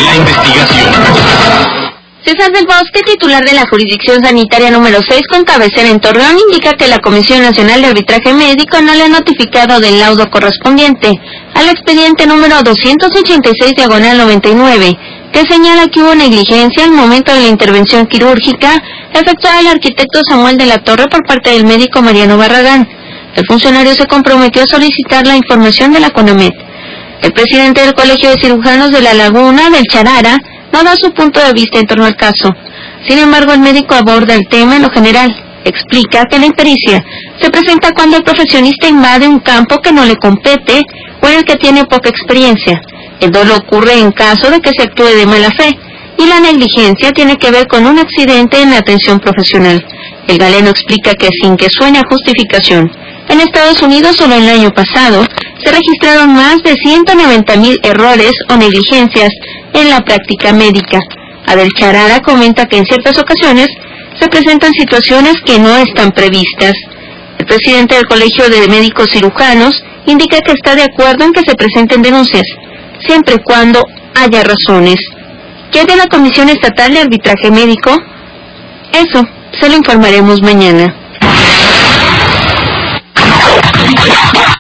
la investigación. César del Bosque, titular de la Jurisdicción Sanitaria número 6 con cabecera en Torreón, indica que la Comisión Nacional de Arbitraje Médico no le ha notificado del laudo correspondiente al expediente número 286/99, que señala que hubo negligencia al momento de la intervención quirúrgica efectuada al arquitecto Samuel de la Torre por parte del médico Mariano Barragán. El funcionario se comprometió a solicitar la información de la CONAMED. El presidente del Colegio de Cirujanos de La Laguna, del Charara, no da su punto de vista en torno al caso. Sin embargo, el médico aborda el tema en lo general. Explica que la impericia se presenta cuando el profesionista invade un campo que no le compete o en el que tiene poca experiencia. El dolo ocurre en caso de que se actúe de mala fe, y la negligencia tiene que ver con un accidente en la atención profesional. El galeno explica que sin que suene a justificación, en Estados Unidos solo el año pasado se registraron más de 190,000 errores o negligencias en la práctica médica. Adel Charara comenta que en ciertas ocasiones se presentan situaciones que no están previstas. El presidente del Colegio de Médicos Cirujanos indica que está de acuerdo en que se presenten denuncias, siempre y cuando haya razones. ¿Qué hay de la Comisión Estatal de Arbitraje Médico? Eso se lo informaremos mañana.